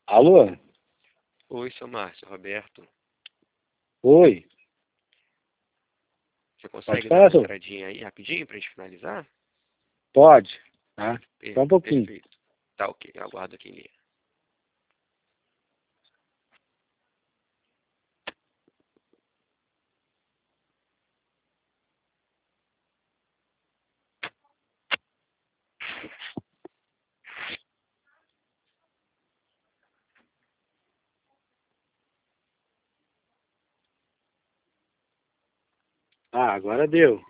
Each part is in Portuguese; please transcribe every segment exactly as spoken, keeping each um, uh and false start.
Alô? Oi, seu Márcio, Roberto. Oi, Você pode consegue dar falar, uma senhor? entradinha aí rapidinho pra gente finalizar? Pode, tá? Per- Só um pouquinho. perfeito. Tá ok, eu aguardo aqui em linha. Ah, agora deu.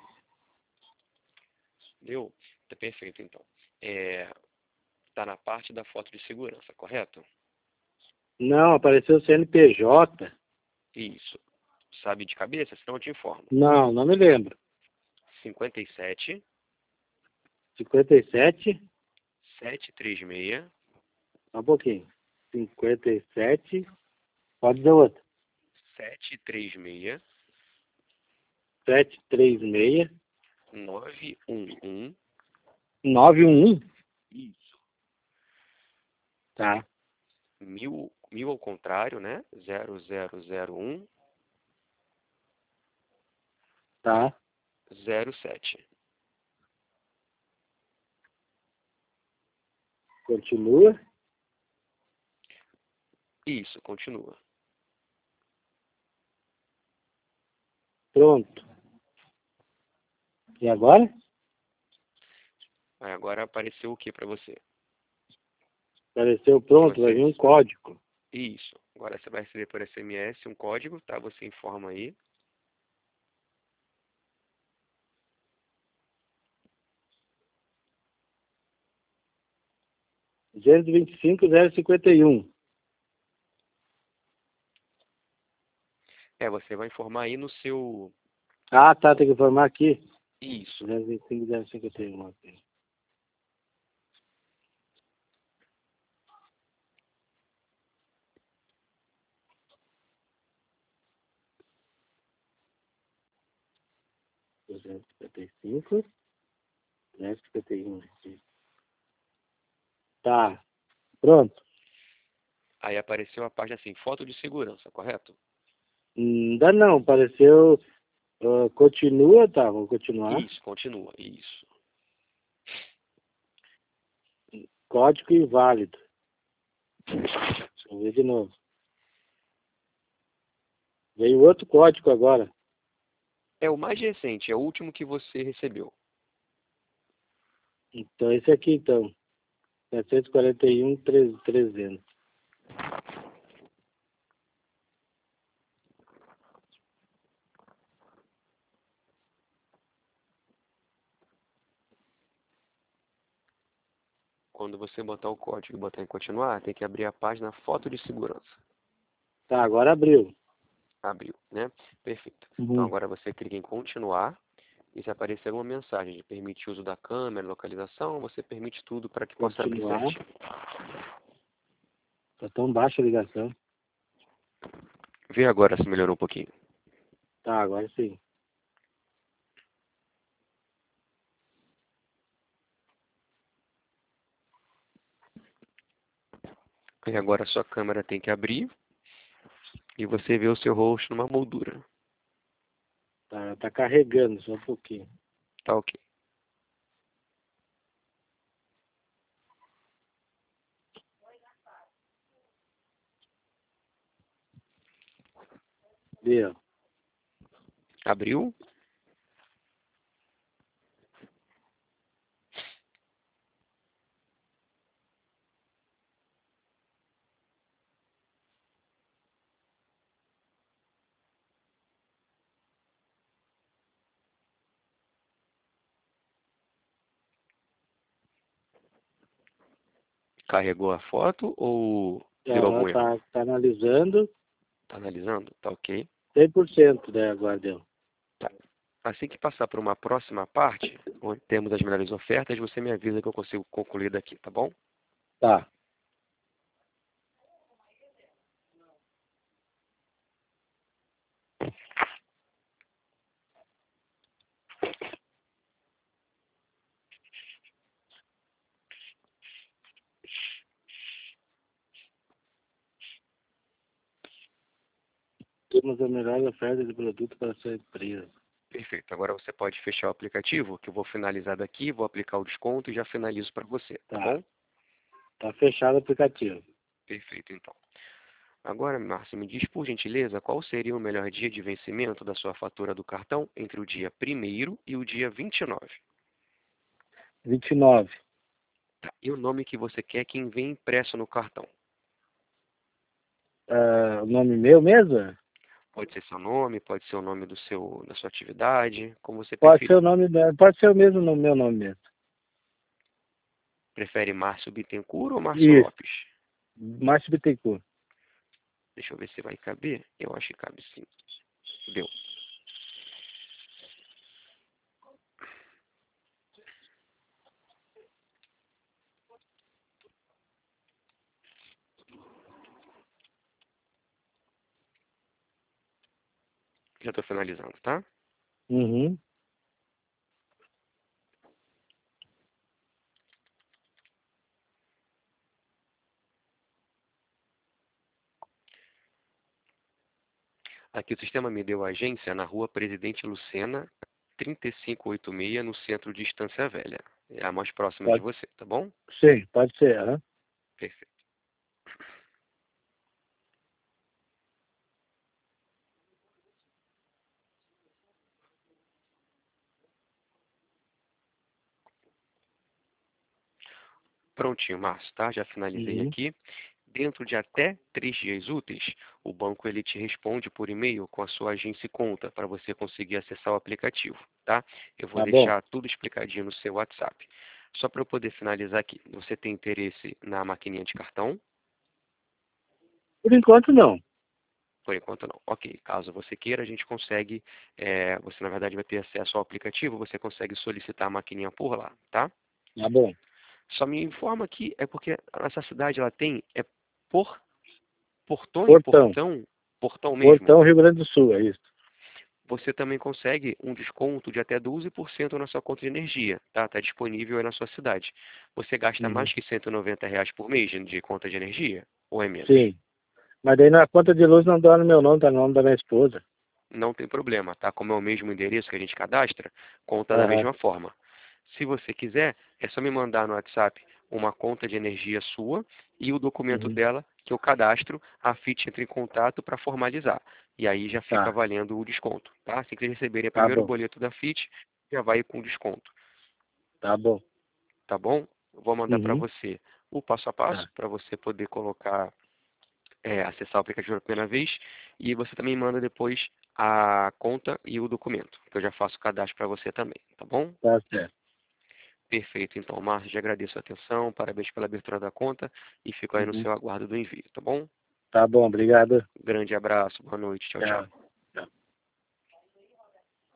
Deu? Tá perfeito, então. É, tá na parte da foto de segurança, correto? Não, apareceu o C N P J. Isso. Sabe de cabeça? Senão eu te informo. Não, não me lembro. cinquenta e sete, cinquenta e sete, setecentos e trinta e seis, só um pouquinho. cinquenta e sete, pode dizer outro. setecentos e trinta e seis, setecentos e trinta e seis, novecentos e onze. novecentos e onze. Isso. Tá, Mil, mil ao contrário, né? zero zero zero um tá. zero sete. Continua. Isso, continua. Pronto. E agora? Aí agora apareceu o que para você? Apareceu pronto, vai Você... vir um código. Isso. Agora você vai receber por S M S um código, tá? Você informa aí. duzentos e vinte e cinco, zero cinquenta e um. É, você vai informar aí no seu... Ah, tá, tem que informar aqui. Isso. duzentos e vinte e cinco, zero cinquenta e um. Ok. duzentos e cinquenta e cinco, zero cinquenta e um. Tá, pronto. Aí apareceu a página assim, foto de segurança, correto? Ainda não, apareceu. ah, continua, tá, vamos continuar. Isso, continua. Isso. Código inválido. Deixa eu ver de novo. Veio outro código agora. É o mais recente, é o último que você recebeu. Então, esse aqui, então. setecentos e quarenta e um, trezentos. Quando você botar o código e botar em continuar, tem que abrir a página foto de segurança. Tá, agora abriu. Abriu, né? Perfeito. Então Uhum. agora você clica em continuar. E se aparecer uma mensagem de permitir uso da câmera, localização, você permite tudo para que possa abrir Continuar. certinho. Tá tão baixa a ligação. Vê agora se melhorou um pouquinho. Tá, agora sim. E agora a sua câmera tem que abrir e você vê o seu rosto numa moldura. Tá, tá carregando só um pouquinho. Tá ok. Deu. Abriu? Carregou a foto ou deu Aham, algum erro? tá, tá analisando. Tá analisando? Tá ok. cem por cento, né, agora deu. Tá. Assim que passar para uma próxima parte, onde temos as melhores ofertas, você me avisa que eu consigo concluir daqui, tá bom? Tá. temos a melhor oferta de produto para a sua empresa. Perfeito. Agora você pode fechar o aplicativo, que eu vou finalizar daqui, vou aplicar o desconto e já finalizo para você, tá, Tá. bom? Tá fechado o aplicativo. Perfeito, então. Agora, Márcio, me diz, por gentileza, qual seria o melhor dia de vencimento da sua fatura do cartão entre o dia primeiro e o dia vinte e nove? vinte e nove. Tá. E o nome que você quer que venha impresso no cartão? Ah, o nome meu mesmo? Pode ser seu nome, pode ser o nome do seu, da sua atividade, como você Pode ser preferir. o nome, da- pode ser o mesmo no meu nome mesmo. Prefere Márcio Bittencourt ou Márcio Isso, Lopes? Márcio Bittencourt. Deixa eu ver se vai caber. Eu acho que cabe sim. Deu. Já estou finalizando, tá? Uhum. Aqui o sistema me deu a agência na rua Presidente Lucena, trinta e cinco oitenta e seis, no centro de Estância Velha. É a mais próxima de Pode, você, tá bom? sim, pode ser. Aham. Perfeito. Prontinho, Márcio, tá? Já finalizei Uhum. aqui. Dentro de até três dias úteis, o banco ele te responde por e-mail com a sua agência e conta para você conseguir acessar o aplicativo, tá? Eu vou Tá bom. deixar tudo explicadinho no seu WhatsApp. Só para eu poder finalizar aqui, você tem interesse na maquininha de cartão? Por enquanto, não. Por enquanto não. Ok, caso você queira, a gente consegue, é, você na verdade vai ter acesso ao aplicativo, você consegue solicitar a maquininha por lá, tá? Tá bom. Só me informa aqui, é porque a nossa cidade ela tem, é por portão em Portão. portão, portão mesmo, Portão, Rio Grande do Sul, é isso. você também consegue um desconto de até doze por cento na sua conta de energia, tá? Está disponível aí na sua cidade. Você gasta Uhum. mais que cento e noventa reais por mês de conta de energia? Ou é menos? Sim. Mas daí na conta de luz não dá no meu nome, tá no nome da minha esposa. Não tem problema, tá? Como é o mesmo endereço que a gente cadastra, conta da Aham. mesma forma. Se você quiser, é só me mandar no WhatsApp uma conta de energia sua e o documento Uhum. dela que eu cadastro, a Fit entra em contato para formalizar. E aí já fica Tá. valendo o desconto, tá? Assim que eles receberem o Tá primeiro bom. boleto da Fit, já vai com desconto, Tá bom. tá bom? Eu vou mandar para Uhum. você o passo a passo Tá. para você poder colocar, é, acessar o aplicativo pela primeira vez e você também manda depois a conta e o documento, que eu já faço o cadastro para você também, tá bom? Tá certo. Perfeito, então, Márcio, já agradeço a atenção, parabéns pela abertura da conta e fico aí no Uhum. seu aguardo do envio, tá bom? Tá bom, obrigado. Grande abraço, boa noite, tchau, tchau. Tchau.